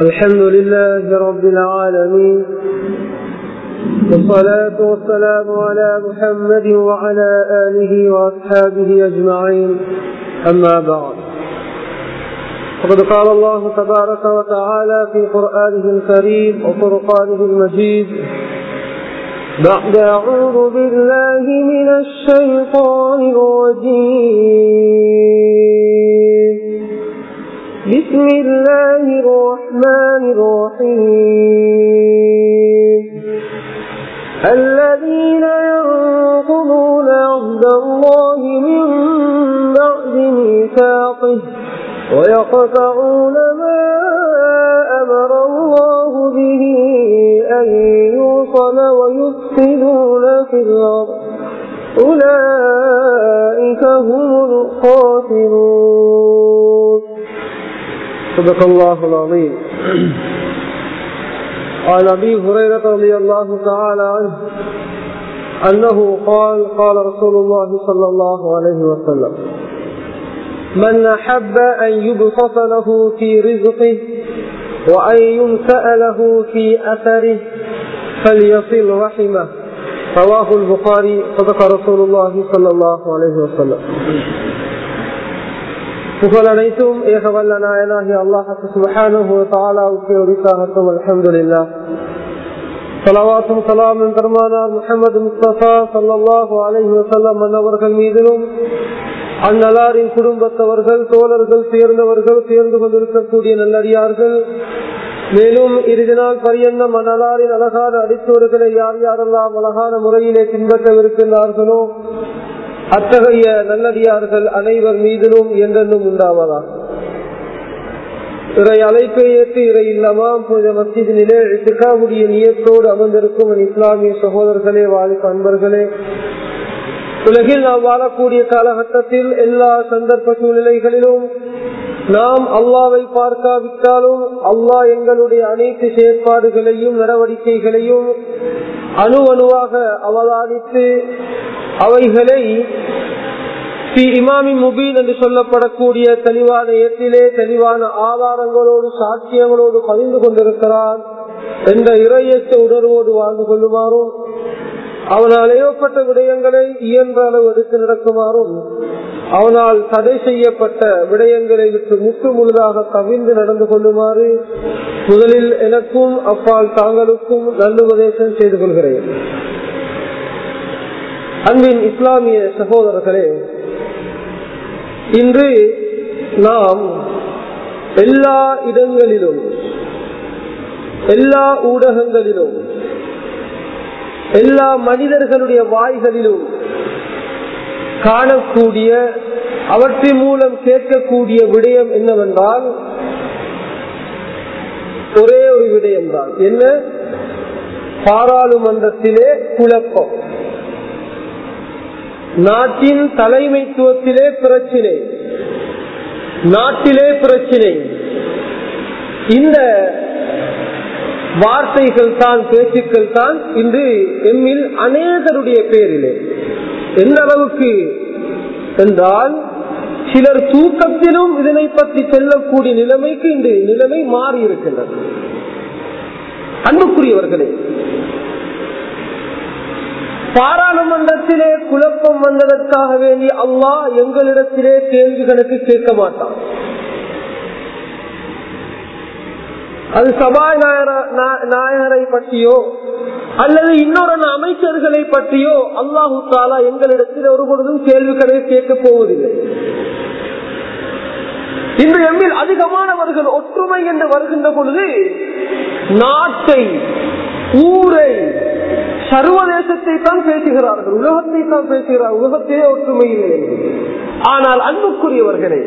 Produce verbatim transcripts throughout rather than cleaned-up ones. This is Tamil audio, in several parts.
الحمد لله رب العالمين، والصلاة والسلام على محمد وعلى آله وأصحابه أجمعين. أما بعد، فقد قال الله تبارك وتعالى في قرآنه الكريم وفرقانه المجيد بعد أعوذ بالله من الشيطان الرجيم، بسم الله الرحمن الرحيم. الذين ينقضون عهد الله من بعد ميثاقه ويقطعون ما أمر الله به أن يوصل ويفسدون في الأرض أولئك هم الخاسرون. صدق الله العظيم. عن أبي هريرة رضي الله تعالى عنه أنه قال قال رسول الله صلى الله عليه وسلم: من أحب أن يبسط له في رزقه وأن ينسأ له في أثره فليصل رحمه. رواه البخاري. صدق رسول الله صلى الله عليه وسلم. புகழ் அனைத்தும் ஏகவல்ல நாயனாகிய அல்லாஹ் சுப்ஹானஹு வ தஆலாவுக்கு உரித்தாகட்டும். அல்ஹம்துலில்லாஹ். ஸலவாத்தும் ஸலாமும் பெருமானார் முஹம்மது முஸ்தபா ஸல்லல்லாஹு அலைஹி வஸல்லம் அவர்கள் மீதிலும், அந்நலாரின் குடும்பத்தவர்கள், தோழர்கள், சேர்ந்தவர்கள், சேர்ந்து கொண்டிருக்கக்கூடிய நல்லடியார்கள், மேலும் இறுதி நாள் பரியந்தம் அந்நலாரின் அழகான அடித்தோர்களை யார் யாரெல்லாம் அழகான முறையிலே பின்பற்றவிருக்கின்றார்களோ அத்தகைய நல்லடியார்கள் அனைவர் மீதிலும் என்றென்றும் உண்டாவதா. இறை அழைப்பை ஏற்று இறை இல்லமாம் புனித மஸ்ஜிதினிலே இத்திகாவுடைய நியத்தோடு அமர்ந்திருக்கும் இஸ்லாமிய சகோதரர்களே, வாலிப அன்பர்களே, உலகில் நாம் வாழக்கூடிய காலகட்டத்தில் எல்லா சந்தர்ப்ப சூழ்நிலைகளிலும் நாம் அல்லாவை பார்க்காவிட்டாலும் அல்லாஹ் எங்களுடைய அனைத்து செயற்பாடுகளையும் நடவடிக்கைகளையும் அணு அணுவாக அவதானித்து அவைகளை இமாமி முபீன் என்று சொல்லப்படக்கூடிய தெளிவான ஏற்றிலே தெளிவான ஆதாரங்களோடு சாட்சியங்களோடு பதிந்து கொண்டிருக்கிறான் என்ற இறையற்ற உணர்வோடு வாழ்ந்து கொள்ளுமாறும், அவனால் ஏவப்பட்ட விடயங்களை இயன்ற அளவு எடுத்து நடக்குமாறும், அவனால் தடை செய்யப்பட்ட விடயங்களை விட்டு முற்று முழுதாக தவிர்ந்து நடந்து கொள்ளுமாறு முதலில் எனக்கும் அப்பால் தாங்களுக்கும் நல்லுபதேசம் செய்து கொள்கிறேன். அன்பின் இஸ்லாமிய சகோதரர்களே, இன்று நாம் எல்லா இடங்களிலும் எல்லா ஊடகங்களிலும் எல்லா மனிதர்களுடைய வாய்களிலும் காணக்கூடிய அவற்றின் மூலம் கேட்கக்கூடிய விடயம் என்னவென்றால் ஒரே ஒரு விடயம்தான். என்ன? பாராளுமன்றத்திலே குழப்பம், நாட்டின் தலைமைத்துவத்திலே பிரச்சினை, நாட்டிலே பிரச்சினை. இந்த வார்த்தைகள் தான், பேச்சுக்கள் தான் இன்று எம்மில் அநேகருடைய பேரிலே. எந்த அளவுக்கு என்றால் சிலர் தூக்கத்திலும் இதனை பற்றி செல்லக்கூடிய நிலைமைக்கு இன்று நிலைமை மாறி இருக்கின்றது. அன்புக்குரியவர்களே, பாராளுமன்றத்திலே குழப்பம் வந்ததற்காக வேண்டி அல்லாஹ் எங்களிடத்திலே கேள்விகளுக்கு கேட்க மாட்டான். அது சபாநாயகரை பற்றியோ அல்லது இன்னொரு அமைச்சர்களை பற்றியோ அல்லாஹு தஆலா எங்களிடத்தில் ஒரு பொழுதும் கேள்விகளை கேட்க போவதில்லை. இன்று எம்மில் அதிகமானவர்கள் ஒற்றுமை என்று வருகின்ற பொழுது நாட்டை, ஊரை, சர்வதேசத்தை தான் பேசுகிறார்கள், உலகத்தை தான் பேசுகிறார்கள். உலகத்திலே ஒற்றுமை இல்லை. ஆனால் அன்புக்குரியவர்களே,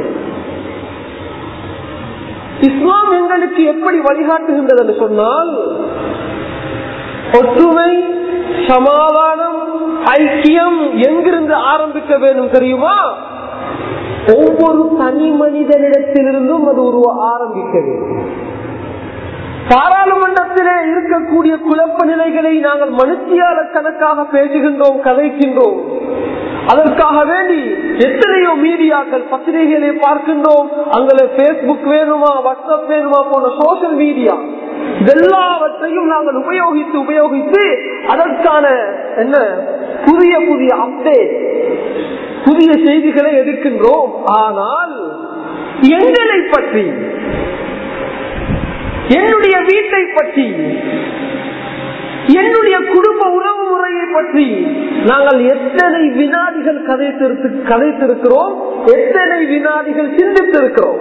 இஸ்லாம் எங்களுக்கு எப்படி வழிகாட்டுகின்றது என்று சொன்னால், ஒற்றுமை, சமாதானம், ஐக்கியம் எங்கிருந்து ஆரம்பிக்க வேண்டும் தெரியுமா? ஒவ்வொரு தனி மனிதனிடத்திலிருந்தும் அது உருவ ஆரம்பிக்க வேண்டும். பாராளுமன்றத்திலே இருக்கக்கூடிய குழப்ப நிலைகளை நாங்கள் மனுஷியால கணக்காக பேசுகின்றோம், கதைக்கின்றோம். அதற்காக வேண்டி எத்தனையோ மீடியாக்கள் பத்திரிகைகளை பார்க்கின்றோம். அங்கே பேஸ்புக் வேணுமா, வாட்ஸ்அப் வேணுமா போன்ற சோசியல் மீடியா எல்லாவற்றையும் நாங்கள் உபயோகித்து உபயோகித்து அதற்கான என்ன புதிய புதிய அப்டேட், புதிய செய்திகளை எடுக்கின்றோம். ஆனால் எங்களை பற்றி, என்னுடைய வீட்டை பற்றி, என்னுடைய குடும்ப உறவு முறையை பற்றி நாங்கள் எத்தனை வினாடிகள் கதைத்திருக்கு கதைத்திருக்கிறோம் எத்தனை வினாடிகள் சிந்தித்திருக்கிறோம்.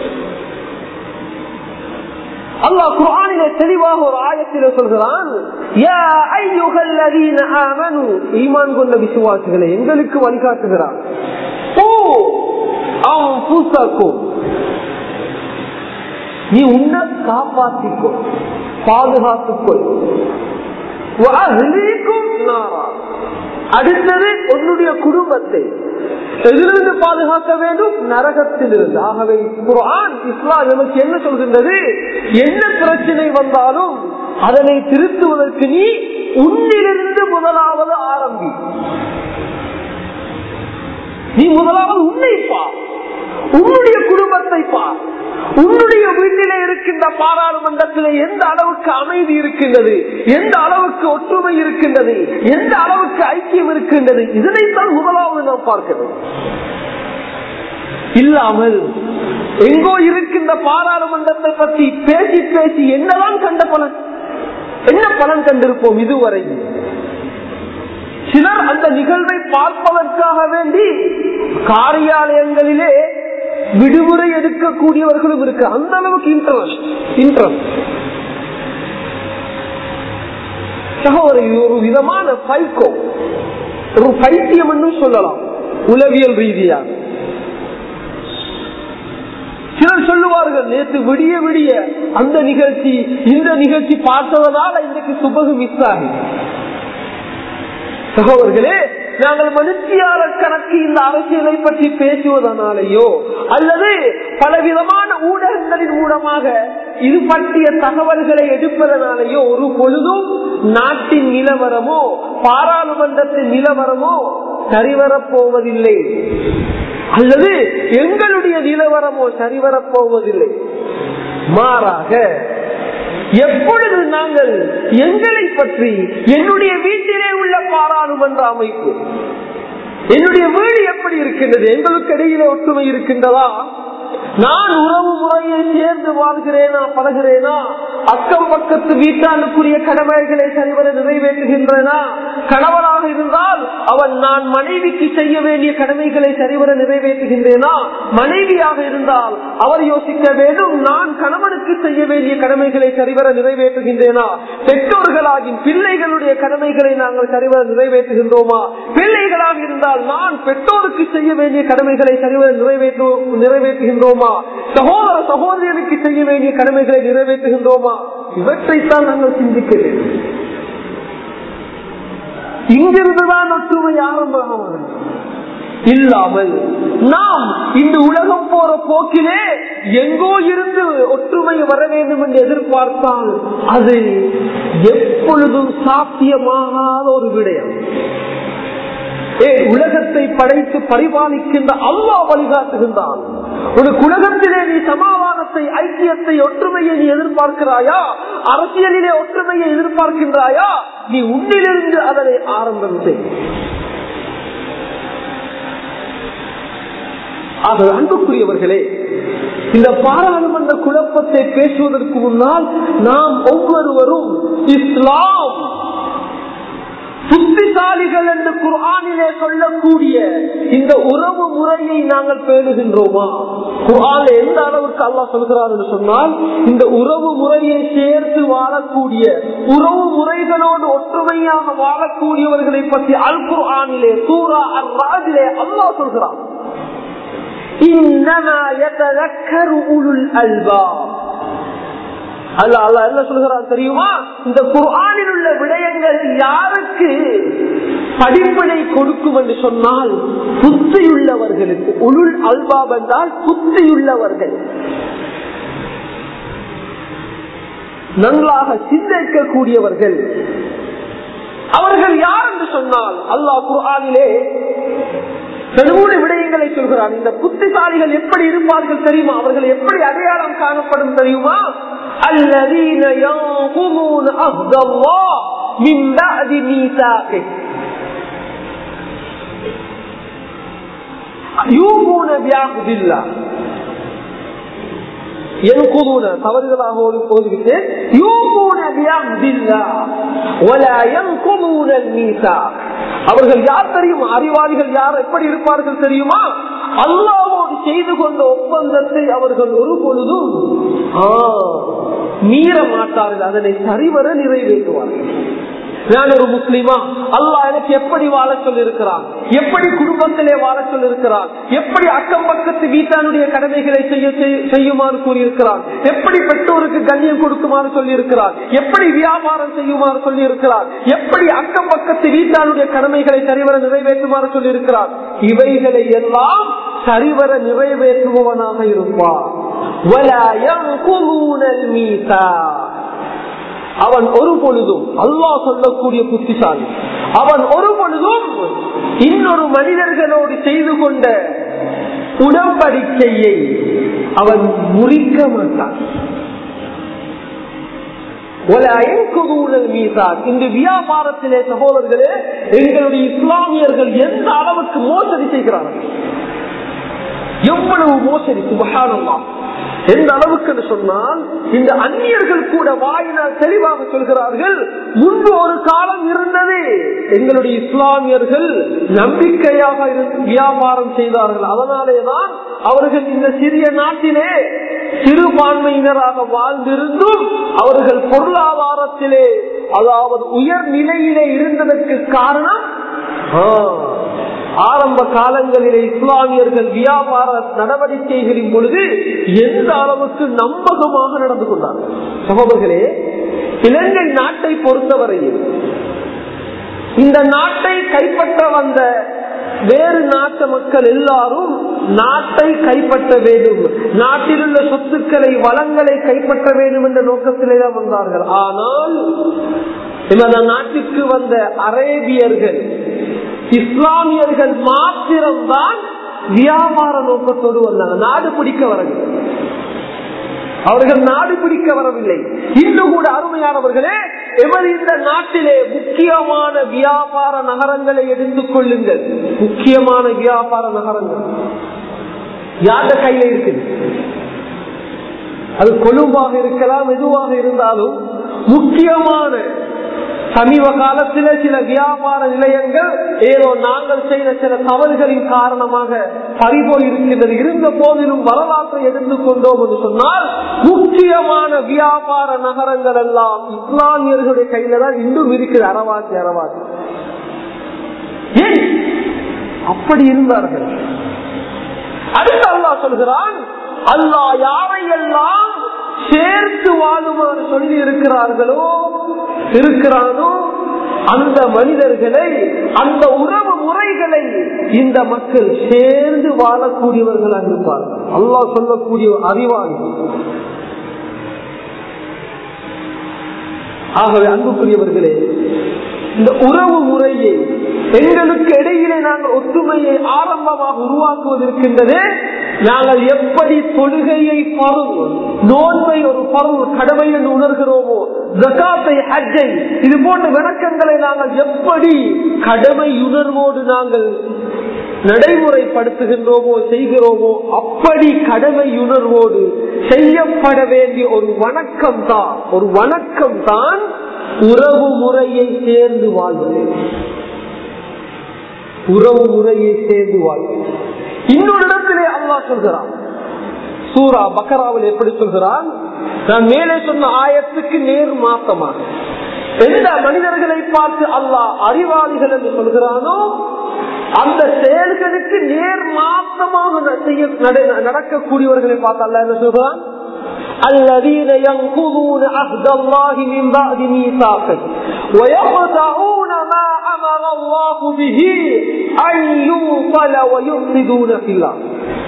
அல்லாஹ் குர்ஆனிலே தெளிவாக ஒரு ஆயத்திலே சொல்கிறான், யா அய்யுஹல்லதீன ஆமனூ, ஈமான் கொண்ட விசுவாசிகளே எங்களுக்கு வழிகாட்டுகிறார், ஓ அன்ஃபுஸக்கும், நீ உன்னை காப்பாற்றிக்கோ, பாதுகாத்துக்கொள், வஅஹ்லீக்கும் நாரா, அடுத்தது உன்னுடைய குடும்பத்தை எதிலிருந்து பாதுகாக்க வேண்டும்? நரகத்திலிருந்து. ஆகவே குர்ஆன் இஸ்லாம் நமக்கு என்ன சொல்கின்றது? என்ன பிரச்சனை வந்தாலும் அதனை திருத்துவதற்கு நீ உன்னிலிருந்து முதலாவது ஆரம்பி. நீ முதலாவது உன்னை பார், உன்னுடைய குடும்பத்தை பார், உன்னுடைய வீட்டிலே இருக்கின்ற பாராளுமன்றத்திலே எந்த அளவுக்கு அமைதி இருக்கின்றது, எந்த அளவுக்கு ஒற்றுமை இருக்கின்றது, எந்த அளவுக்கு ஐக்கியம் இருக்கின்றது, இதனைத்தான் முதலாவது நாம் பார்க்கிறோம். இல்லாமல் எங்கோ இருக்கின்ற பாராளுமன்றத்தை பற்றி பேசி பேசி என்னதான் கண்ட பலன், என்ன பலன் கண்டிருப்போம் இதுவரை? சிலர் அந்த நிகழ்வை பார்ப்பதற்காக வேண்டி காரியாலயங்களிலே விடுமுறை எடுக்கக்கூடியவர்களும் இருக்கு. அந்த அளவுக்கு இன்ட்ரெஸ்ட் இன்ட்ரெஸ்ட் ஒரு விதமான பைக்கோ, ஒரு பைத்தியம் என்று சொல்லலாம் உளவியல் ரீதியா. சிலர் சொல்லுவார்கள், நேற்று விடிய விடிய அந்த நிகழ்ச்சி இந்த நிகழ்ச்சி பார்த்ததனால இன்றைக்கு சுபகு மிஸ் ஆகி. சகோதரர்களே, நாங்கள் மனுஷியாளர் கணக்கு இந்த அரசியலை பற்றி பேசுவதனாலேயோ அல்லது பலவிதமான ஊடகங்களின் மூலமாக இது பற்றிய தகவல்களை எடுப்பதனாலேயோ ஒரு பொழுதும் நாட்டின் நிலவரமோ பாராளுமன்றத்தின் நிலவரமோ சரிவரப்போவதில்லை, அல்லது எங்களுடைய நிலவரமோ சரிவரப்போவதில்லை. மாறாக எப்பொழுது நாங்கள் எங்களை பற்றி, என்னுடைய வீட்டிலே உள்ள பாராளுமன்ற அமைப்பு, என்னுடைய வீடு எப்படி இருக்கின்றது, எங்களுக்கு இடையிலே ஒற்றுமை இருக்கின்றதா, நான் உறவு முறையை சேர்ந்து வாழ்கிறேனா பழகிறேனா, அக்கம் பக்கத்து வீட்டாளுக்குரிய கடமைகளை சரிவர நிறைவேற்றுகின்றனா, கணவனாக இருந்தால் அவன் நான் மனைவிக்கு செய்ய வேண்டிய கடமைகளை சரிவர நிறைவேற்றுகின்றேனா, மனைவியாக இருந்தால் அவர் யோசிக்க வேண்டும் நான் கணவனுக்கு செய்ய வேண்டிய கடமைகளை சரிவர நிறைவேற்றுகின்றேனா, பெற்றோர்களாகின் பிள்ளைகளுடைய கடமைகளை நாங்கள் சரிவர நிறைவேற்றுகின்றோமா, பிள்ளைகளாக இருந்தால் நான் பெற்றோருக்கு செய்ய வேண்டிய கடமைகளை சரிவர நிறைவேற்று நிறைவேற்றுகின்றோமா, சகோதர சகோதரிகளுக்கு செய்ய வேண்டிய கடமைகளை நிறைவேற்றுகின்றோமா, இவற்றைத்தான் நாங்கள் சிந்திக்க வேண்டும். இங்கிருந்துதான் ஒற்றுமை ஆரம்பமானது. இல்லாமல் நாம் இந்த உலகம் போற போக்கிலே எங்கோ இருந்து ஒற்றுமை வர வேண்டும் என்று எதிர்பார்த்தால் அது எப்பொழுதும் சாத்தியமாகாத ஒரு விடயம். உலகத்தை படைத்து பரிபாலிக்கின்ற அல்லாஹ் வழிகாட்டுகின்றான். ஒரு உலகத்திலே நீ சமாதானத்தை, ஐக்கியத்தை, ஒற்றுமையை நீ எதிர்பார்க்கிறாயா, அரசியலிலே ஒற்றுமையை எதிர்பார்க்கின்றாயா, நீ உன்னிலிருந்து அதனை ஆரம்பம் செய். ஆக அன்புக்குரியவர்களே, இந்த பாராளுமன்ற குழப்பத்தை பேசுவதற்கு முன்னால் நாம் ஒவ்வொருவரும் இஸ்லாம் புத்திசாலிகள் என்று குர்ஆனிலே சொல்லக்கூடிய இந்த உறவு முறையை நாங்கள் பேணுகின்றோமா? குர்ஆனிலே எந்த அளவுக்கு அல்லாஹ் சொல்கிறார் என்று சொன்னால், இந்த உறவு முறையை சேர்த்து வாழக்கூடிய, உறவு முறைகளோடு ஒற்றுமையாக வாழக்கூடியவர்களை பற்றி அல் குர்ஆனிலே சூரா அர்-ராதிலே அல்லாஹ் சொல்கிறார், இன்னமா யததக்கரு உலுல் அல்பாப். அல்ல அல்ல என்ன சொல்கிறார் தெரியுமா? இந்த குர்ஆனில் உள்ள விடயங்கள் யாருக்கு படிப்பினை கொடுக்கும் என்று சொன்னால், புத்தியுள்ளவர்களுக்கு. உலுல் அல்பாப் என்றால் புத்தியுள்ளவர்கள், நன்றாக சிந்திக்கக்கூடியவர்கள். அவர்கள் யார் என்று சொன்னால், அல்லாஹ் குர்ஆனிலே மூணு விடயங்களை சொல்கிறான். இந்த புத்திசாலிகள் எப்படி இருப்பார்கள் தெரியுமா? அவர்கள் எப்படி அடையாளம் காணப்படும் தெரியுமா? அல்லதீன யன்குதூன அஹ்தல்லாஹ் மின் பஅதி மீசாகிஹ் யூஃபூன பிஅஹ்தில்லாஹ். ينقضون தவறுதலாக ஓதிவிட்டு யூஃபூன பிஅஹ்தில்லாஹ் வலா ينقضون الميثاق. அவர்கள் யார் தெரியுமா? அறிவாளிகள் யார் எப்படி இருப்பார்கள் தெரியுமா? அல்லாஹ்வோடு செய்து கொண்ட ஒப்பந்தத்தை அவர்கள் ஒரு பொழுதும் மீற மாட்டார்கள், அதனை சரிவர நிறைவேற்றுவார்கள். நான் ஒரு முஸ்லிமா, அல்லாஹ் எனக்கு எப்படி வாழ சொல்லி இருக்கிறான், எப்படி குடும்பத்திலே வாழ சொல்லி இருக்கிறான், எப்படி அக்கம் பக்கத்து வீட்டானுடைய கடமைகளை செய்ய செய்யுமாறு கூறியிருக்கிறான், எப்படி பெற்றோருக்கு கண்ணியம் கொடுக்குமாறு சொல்லி இருக்கிறான், எப்படி வியாபாரம் செய்யுமாறு சொல்லி இருக்கிறான், எப்படி அக்கம் பக்கத்து வீட்டானுடைய கடமைகளை சரிவர நிறைவேற்றுமாறு சொல்லி இருக்கிறான். இவைகளை எல்லாம் சரிவர நிறைவேற்றுபவனாக இருப்பான். அவன் ஒரு பொழுதும், அல்லாஹ் சொல்லக்கூடிய புத்திசாலி, அவன் ஒரு பொழுதும் இன்னொரு மனிதர்களோடு செய்து கொண்ட உடன்படிக்கையை அவன் முறிக்க மாட்டான். இந்த வியாபாரத்திலே சகோதரர்களே, எங்களுடைய இஸ்லாமியர்கள் எந்த அளவுக்கு மோசடி செய்கிறார்கள், எவ்வளவு மோசடி! சுப்ஹானல்லாஹ். எந்த அளவுக்கு சொன்னால், இந்த அந்நியர்கள் கூட வாயினால் தெளிவாக சொல்கிறார்கள், முன்பு ஒரு காலம் இருந்தது, எங்களுடைய இஸ்லாமியர்கள் நம்பிக்கையாக வியாபாரம் செய்தார்கள், அதனாலேதான் அவர்கள் இந்த சிறிய நாட்டிலே சிறுபான்மையினராக வாழ்ந்திருந்தும் அவர்கள் பொருளாதாரத்திலே, அதாவது உயர் நிலையிலே இருந்ததற்கு காரணம், ஆரம்ப காலங்களிலே இஸ்லாமியர்கள் வியாபார நடவடிக்கைகளின் பொழுது எந்த அளவுக்கு நம்பகமாக நடந்து கொண்டார்கள். சகோதரர்களே, இலங்கை நாட்டை பொறுத்தவரையில் இந்த நாட்டை கைப்பற்ற வந்த வேறு நாட்டு மக்கள் எல்லாரும் நாட்டை கைப்பற்ற வேண்டும், நாட்டில் உள்ள சொத்துக்களை வளங்களை கைப்பற்ற வேண்டும் என்ற நோக்கத்திலே தான் வந்தார்கள். ஆனால் இந்த நாட்டுக்கு வந்த அரேபியர்கள், இஸ்லாமியர்கள் மாத்திரம்தான் வியாபார நோக்கத்தோடு வந்தாங்க, நாடு பிடிக்க வரவில்லை. அவர்கள் நாடு பிடிக்க வரவில்லை. இன்னும் கூட அருமையானவர்களே, எவர் இந்த நாட்டிலே முக்கியமான வியாபார நகரங்களை எடுத்துக் கொள்ளுங்கள். முக்கியமான வியாபார நகரங்கள் யார கையில இருக்குது? அது கொழும்பாக இருக்கலாம், எதுவாக இருந்தாலும் முக்கியமான சமீப காலத்தில சில வியாபார நிலையங்கள் ஏதோ நாங்கள் செய்த சில தவறுகளின் காரணமாக பறிபோய் இருக்கின்றது. இருந்த போதிலும் வரலாற்றை எடுத்துக்கொண்டோம் என்று சொன்னால், முக்கியமான வியாபார நகரங்கள் எல்லாம் இஸ்லாமியர்களுடைய கையில தான் இன்னும் இருக்குது. அரவாசி அரவாசி ஏன் அப்படி இருந்தார்கள்? அடுத்து அல்லாஹ் சொல்கிறான், அல்லாஹ் யாரையெல்லாம் சேர்த்து வாழுமாறு சொல்லி இருக்கிறார்களோ இருக்கிறானோ அந்த மனிதர்களை, அந்த உறவு முறைகளை இந்த மக்கள் சேர்ந்து வாழக்கூடியவர்களாக இருப்பார்கள். அல்லாஹ் சொல்லக்கூடிய அறிவாளி. ஆகவே அன்புக்குரியவர்களே, இந்த உறவு முறையை எங்களுக்கு இடையிலே நாங்கள் ஒற்றுமையை ஆரம்பமாக உருவாக்குவதற்கின்றது. நாங்கள் எப்படி தொழுகையை பருவ, நோன்பை ஒரு பருவ கடமை என்று உணர்கிறோமோ, ஜகாத்தை, ஹஜ்ஜை, இது போன்ற விளக்கங்களை நாங்கள் எப்படி கடமை உணர்வோடு நாங்கள் நடைமுறைப்படுத்துகின்றோமோ செய்கிறோமோ, அப்படி கடமை உணர்வோடு செய்யப்பட வேண்டிய ஒரு வணக்கம் தான் ஒரு வணக்கம் தான் உறவு முறையை சேர்ந்து வாழ்வது. உறவு முறையை சேர்ந்து வாழ்வது. இன்னொரு இடத்திலே அல்லாஹ் சொல்கிறான், சூரா பக்கராவில் எப்படி சொல்கிறான்? நான் மேலே சொன்ன ஆயத்துக்கு நேர் மாற்றமாக எந்த மனிதர்களை பார்த்து அல்லாஹ் அறிவாளிகள் என்று சொல்கிறானோ, அந்த செயல்களுக்கு நேர் மாற்றமாக நடக்கக்கூடியவர்களை பார்த்து அல்லாஹ் என்ன சொல்கிறான்? الذين ينقضون عهد الله من بعد ميثاقه ويقطعون ما أمر الله به أن يوصل ويفسدون في الأرض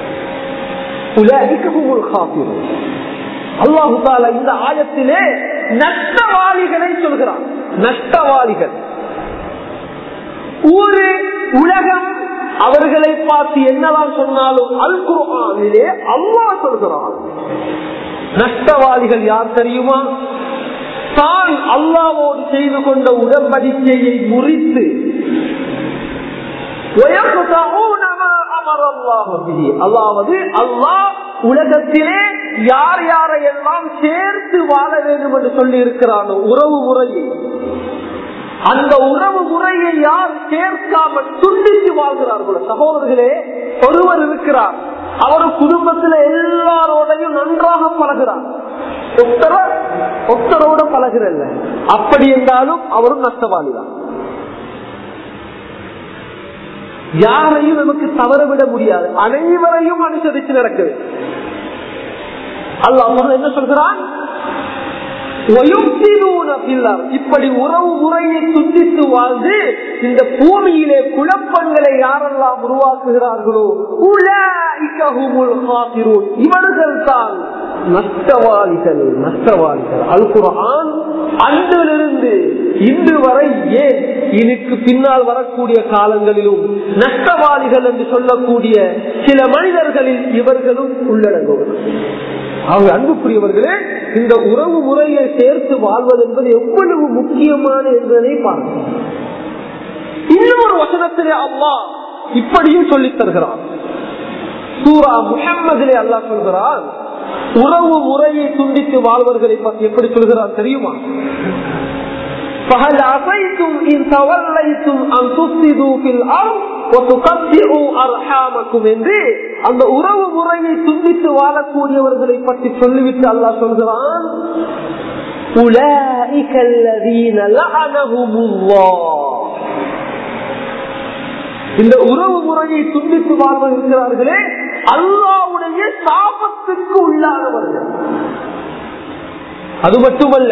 أولئك هم الخاسرون. அல்லாஹ் தஆலா இந்த ஆயத்திலே நஷ்டவாளிகளை சொல்கிறான். நஷ்டவாளிகள் ஊரு, உலகம், அவர்களை பார்த்து என்னதான் சொன்னாலும் அல் குர்ஆனிலே அல்லாஹ் சொல்கிறான், நஷ்டவாதிகள் யார் தெரியுமா? தான் அல்லாஹ்வோடு செய்து கொண்ட உடன்படிக்கையை முறித்து அதாவது அல்லாஹ் உலகத்திலே யார் யாரையெல்லாம் சேர்த்து வாழ வேண்டும் என்று சொல்லி இருக்கிறானோ உறவு முறையை, அந்த உறவு முறையை யார் சேர்க்காமல் துண்டித்து வாழ்கிறார்களோ, சகோதரர்களே, ஒருவர் இருக்கிறார், அவர் குடும்பத்தில் எல்லாரோடையும் நன்றாக பழகிறார், ஒத்தர ஒத்தரோட பழகிறல்ல, அப்படி என்றாலும் அவரும் நஷ்டவாளிதான். யாரையும் நமக்கு தவறவிட முடியாது, அனைவரையும் அனுசரித்து நடக்குது. அல்லாஹ் என்ன சொல்கிறான்? இப்படி உறவு முறையை துண்டித்து வாழ்ந்து இந்த பூமியிலே குழப்பங்களை யாரெல்லாம் உருவாக்குகிறார்களோ இவர்கள் தான் நஷ்டவாளிகள். நஷ்டவாளிகள் அல் குர்ஆன் அன்றிலிருந்து இன்று வரை, ஏன் இதுக்கு பின்னால் வரக்கூடிய காலங்களிலும் நஷ்டவாளிகள் என்று சொல்லக்கூடிய சில மனிதர்களில் இவர்களும் உள்ளடங்குவார்கள். அவங்க அன்புக்குரியவர்களே, இந்த உறவு முறையை சேர்த்து வாழ்வது என்பது எவ்வளவு முக்கியமான என்பதை பார்க்கணும். இன்னும் ஒரு வசனத்திலே அல்லாஹ் இப்படியும் சொல்லித் தருகிறான். சூரா முஹம்மதிலே அல்லாஹ் சொல்கிறான், உறவு முறையை துண்டித்து வாழ்வர்களை பற்றி எப்படி சொல்கிறான் தெரியுமா? فَهَلْ عَصَيْتُمْ إِنْ تَوَلَّيْتُمْ أَنْ تُفْسِدُوا فِي الْأَرْضِ وَتُقَطِّعُوا أَرْحَامَكُمْ என்று அந்த உறவு முறையை துண்டித்து வாழக்கூடியவர்களை பற்றி சொல்லிவிட்டு அல்லாஹ் சொல்கிறான், أُولَئِكَ الَّذِينَ لَعَنَهُمُ اللَّهُ. இந்த உறவு முறையை துண்டித்து வாழ்வர்களே அல்லாஹ்வுடைய சாபத்துக்கு உள்ளானவர்கள். அது மட்டுமல்ல,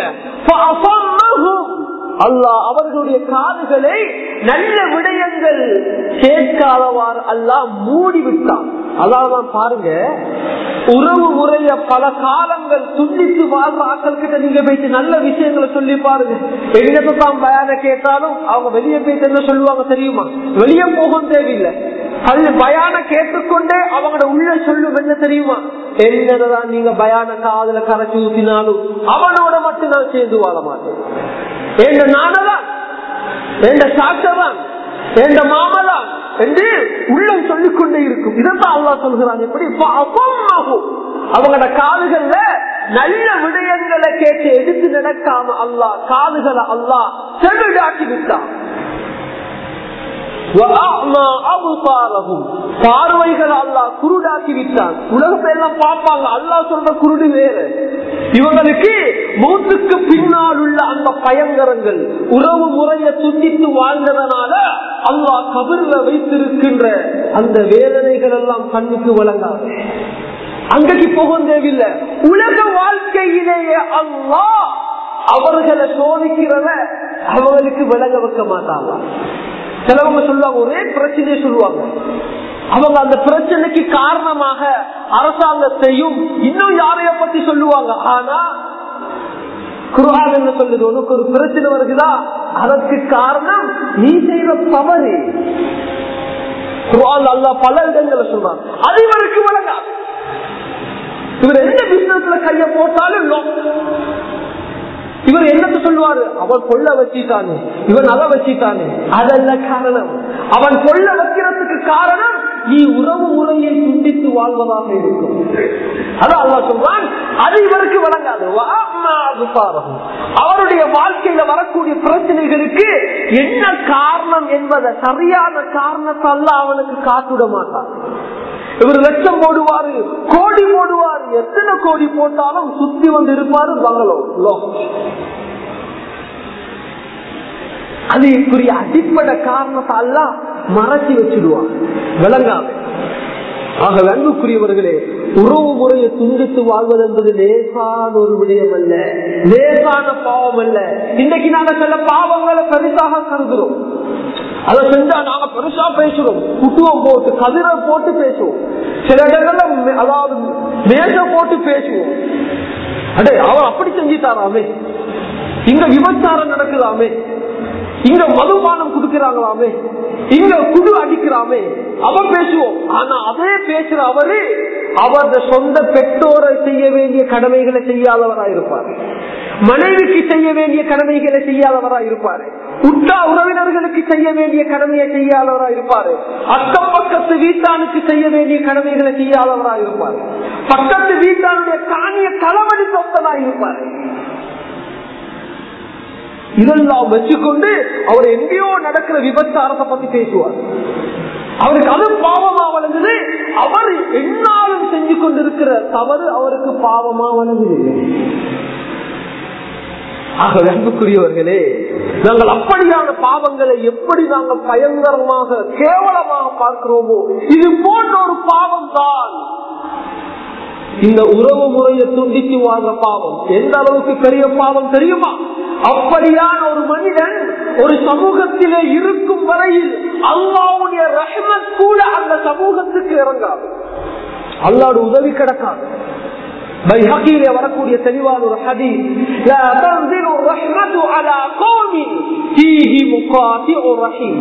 அல்லாஹ் அவர்களுடைய காதுகளை நல்ல விடயங்கள் கேட்காதவாறு அல்லாஹ் மூடிவிட்டான். அதான் பாருங்க, உறவு முறைய பல காலங்கள் துண்டித்து வாழ்ற ஆக்கள் கிட்ட நீங்க போயிட்டு நல்ல விஷயங்களை சொல்லி பாருங்க. எங்கதான் பயான கேட்டாலும் அவங்க வெளியே போயிட்டு என்ன சொல்லுவாங்க தெரியுமா? வெளியே போகும் தேவையில்லை, அது பயான கேட்டுக்கொண்டே அவங்களோட உள்ள சொல்லும் என்ன தெரியுமா? என்னதான் நீங்க பயான காதுல கரைச்சி ஊற்றினாலும் அவனோட மட்டும் நான் சேர்ந்து வாழ மாட்டேன். எங்க நானதான், எங்க சாட்சதான், எங்க மாமதான் என்று உள்ளம் சொல்லிக் கொண்டே இருக்கும். இதான் அல்லாஹ் சொல்கிறான். எப்படி அவங்களோட காதுகள்ல நல்ல விடயங்களை கேட்டு எடுத்து நடக்காம அல்லாஹ் காதுகளை அல்லாஹ் செவிடாக்கி விட்டான். பார்வைகள் அல்லாஹ் குருடாக்கி விட்டான். உலகத்தை எல்லாம் பார்ப்பாங்க, அல்லாஹ் சொல்ற குருடு வேறு. இவங்களுக்கு மூத்துக்கு பின்னால் உள்ள அந்த பயங்கரங்கள் உறவு முறையை துண்டித்து வாழ்ந்ததனால அல்லாஹ் கபர்ல வைத்திருக்கின்ற அந்த வேதனைகள் எல்லாம் கண்ணுக்கு வழங்காது. அங்கக்கு போகும் தேவையில்லை. உலக வாழ்க்கையிலேயே அல்லாஹ் அவர்களை சோதிக்கிறத அவங்களுக்கு விளங்க வைக்க மாட்டாங்க. சிலவங்க சொல்லுவாங்க, ஒரே பிரச்சனையை சொல்லுவாங்க, அவங்க அந்த பிரச்சனைக்கு காரணமாக அரசாங்கத்தையும் இன்னும் யாரைய பத்தி சொல்லுவாங்க. ஆனா குர்ஆன் என்ன சொல்லுது? உனக்கு ஒரு பிரச்சனை வருகிறதா, அதற்கு காரணம் நீ செய்த தவறு. குர்ஆன் அல்லாஹ் பல இடங்களை சொல்றான், அது இவருக்கு வழங்காது. இவர் எந்த பிசினஸ்ல கைய போட்டாலும் இவர் என்னத்தை சொல்லுவாரு? அவன் கொள்ள வச்சிட்டானே, இவன் அதை வச்சிட்டானே. அதல்ல காரணம். அவன் கொள்ள வைக்கிறதுக்கு காரணம் நீ உறவு முறையை துண்டித்து வாழ்வதாக இருக்கும். அதான் அல்லாஹ் சொல்றான், அது இவருக்கு வழங்காது. அவருடைய வாழ்க்கையில வரக்கூடிய பிரச்சனைகளுக்கு என்ன காரணம் என்பதை சரியான காரணத்தை அல்லாஹ் அவனுக்கு காட்டிட மாட்டான். இவர் லட்சம் போடுவாரு, கோடி போடுவாரு, எத்தனை கோடி போட்டாலும் சுத்தி வந்து இருப்பாரு பங்களோ. அதுக்குரிய அடிப்படை காரணத்தை எல்லாம் மறைச்சி வச்சிடுவான், விளங்காம. ஆக அன்புக்குரியவர்களே, உறவு முறையை துண்டித்து வாழ்வது என்பது லேசான ஒரு விடயம் அல்ல, லேசான பாவம் அல்ல. இன்னைக்கு நாங்க சில பாவங்களை பெருசாக கருதுறோம். அதை செஞ்சா நாங்க பெருசா பேசுறோம், குட்டுவம் போட்டு கதிரை போட்டு பேசுவோம். சில இடங்கள்ல அதாவது மேஜ போட்டு பேசுவோம். அடே அவர் அப்படி செஞ்சிட்டாராமே, இங்க விபச்சாரம் நடக்குதாமே, இங்க மதுபானம் குடுக்கிறாங்களாமே, இங்க குடு அடிக்கிறாமே, அவன் பேசுவோம். ஆனா அதே பேசுற அவரு அவரது சொந்த பெற்றோரை செய்ய வேண்டிய கடமைகளை செய்யாதவராயிருப்பார், மனைவிக்கு செய்ய வேண்டிய கடமைகளை செய்யாதவராயிருப்பாரு, உற்றா உறவினர்களுக்கு செய்ய வேண்டிய கடமையை செய்யாதவராயிருப்பாரு, அக்கம் பக்கத்து வீட்டானுக்கு செய்ய வேண்டிய கடமைகளை செய்யாதவராயிருப்பாரு, பக்கத்து வீட்டானுடைய காணிய களவடி சொத்தனாயிருப்பாரு. இதெல்லாம் வச்சுக்கொண்டு அவர் எங்கேயோ நடக்கிற விபச்சாரத்தை பத்தி பேசுவார். அவருக்கு அது பாவமா வழங்குது. அவர் என்னாலும் செஞ்சு கொண்டிருக்கிற தவறு அவருக்கு பாவமா வழங்குது. ஆக அன்புக்குரியவர்களே, நாங்கள் அப்படியான பாவங்களை எப்படி நாங்கள் பயங்கரமாக கேவலமாக பார்க்கிறோமோ, இது போன்ற ஒரு பாவம் தான் இந்த உறவு முறையை துண்டித்து வாழ்ற பாவம். எந்த அளவுக்கு பெரிய பாவம் தெரியுமா? அப்படியான ஒரு மனிதன் ஒரு சமூகத்திலே இருக்கும் வரையில் அல்லாஹ்வுடைய ரஹ்மத் கூட அந்த சமூகத்துக்கு இறங்காது, அல்லாஹ்வுடைய உதவி கிடைக்காது. பைஹகியிலே வரக்கூடிய தெளிவான ஒரு ஹதீஸ், லா தன்ஸிலு ரஹ்மத்து அலா கௌமின் ஃபீஹி முகாத்திஉ ரஹீம்.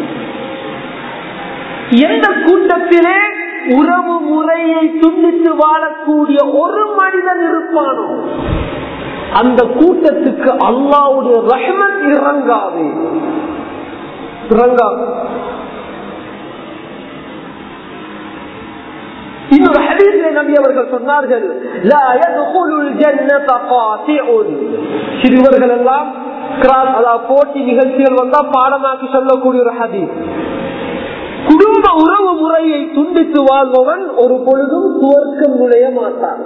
எந்த கூட்டத்திலே உறவு முறையை துண்டித்து வாழக்கூடிய ஒரு மனிதன் இருப்பானோ அந்த கூட்டத்துக்கு அல்லாஹ்வுடைய ரஹ்மத் இறங்காது, இறங்காது. இன்னொரு ஹதீஸிலே நபி அவர்கள் சொன்னார்கள், லா யதுகுலுல் ஜன்னத காத்திஉன். சிறுவர்கள் எல்லாம் கிராஸ் அதாவது போட்டி நிகழ்ச்சிகள் வந்தா பாடமாக்கி சொல்லக்கூடிய ஒரு ஹதீஸ். குடும்ப உறவு முறையை துண்டித்து வாழ்பவன் ஒரு பொழுதும் சுவர்க்கம் நுழைய மாட்டான்.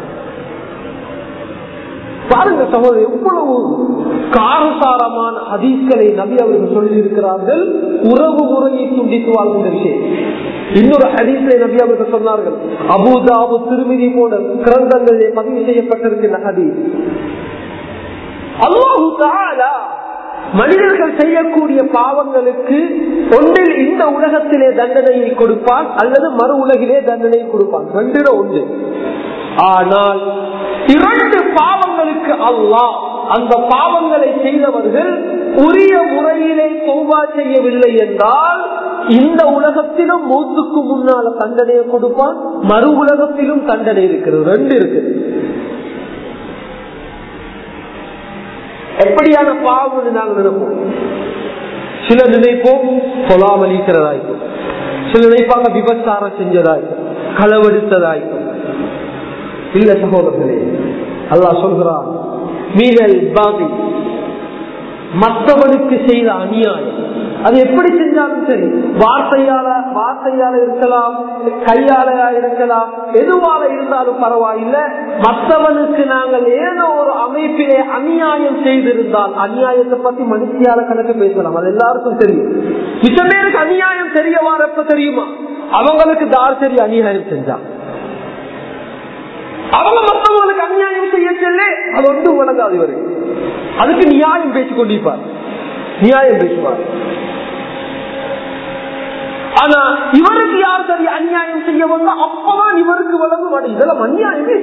பாருங்க சகோதரர், எவ்வளவு காரசாரமான ஹதீஸ்களை நபி அவர்கள் சொல்லி இருக்கிறார்கள் உறவு முறையை துண்டித்து வாழ்கின்ற விஷயம். இன்னொரு ஹதீஸை நபி அவர்கள் சொன்னார்கள், அபூ தாவூத், திர்மிதி போன்ற கிரந்தங்களிலே பதிவு செய்யப்பட்டிருக்கின்ற ஹதீஸ், அல்லாஹ் தஆலா மனிதர்கள் செய்யக்கூடிய பாவங்களுக்கு ஒன்றில் இந்த உலகத்திலே தண்டனையை கொடுப்பான் அல்லது மறு உலகிலே தண்டனையை கொடுப்பான், ரெண்டுல ஒன்று. ஆனால் இரண்டு பாவங்களுக்கு அல்லாஹ் அந்த பாவங்களை செய்தவர்கள் உரிய முறையிலே தௌபா செய்யவில்லை என்றால் இந்த உலகத்திலும் மௌத்துக்கு முன்னால தண்டனையை கொடுப்பான், மறு உலகத்திலும் தண்டனை இருக்கிறது, ரெண்டு இருக்குது. எப்படியான பாவம் நாங்கள் நினைப்போம்? சில நினைப்போம் கொலாமலிக்கிறதாய்க்கும், சில நினைப்பாங்க விபச்சாரம் செஞ்சதாய்க்கும், களவெடுத்ததாய்க்கும். இல்ல சகோதரர்களே, அல்லாஹ் சொல்கிறான், மீனல் பாதி, மற்றவனுக்கு செய்த அநியாயம் அது எப்படி செஞ்சாலும் சரி, வார்த்தையால வார்த்தையால இருக்கலாம், கையாலையா இருக்கலாம், எதுவால இருந்தாலும் பரவாயில்லை. மற்றவனுக்கு நாங்கள் ஏதோ ஒரு அமைப்பிலே அநியாயம் செய்திருந்தால், அநியாயத்தை பத்தி மனுஷியால கணக்கு பேசலாம், அது எல்லாருக்கும் தெரியும். மிச்ச பேருக்கு அநியாயம் தெரிய வாரப்ப தெரியுமா? அவங்களுக்கு தார் சரி அநியாயம் செஞ்சான், அவங்க மற்றவங்களுக்கு அநியாயம் செய்ய செல்ல அது ஒன்று வழங்காது. இவரு அதுக்கு நியாயம் பேசிக் கொண்டிருப்பார், நியாயம் பேசுவார். ஆனா இவருக்கு யார் சரி அநியாயம் செய்ய வந்தா அப்பதான் இவருக்கு வழங்கும், இதெல்லாம் அநியாயமே.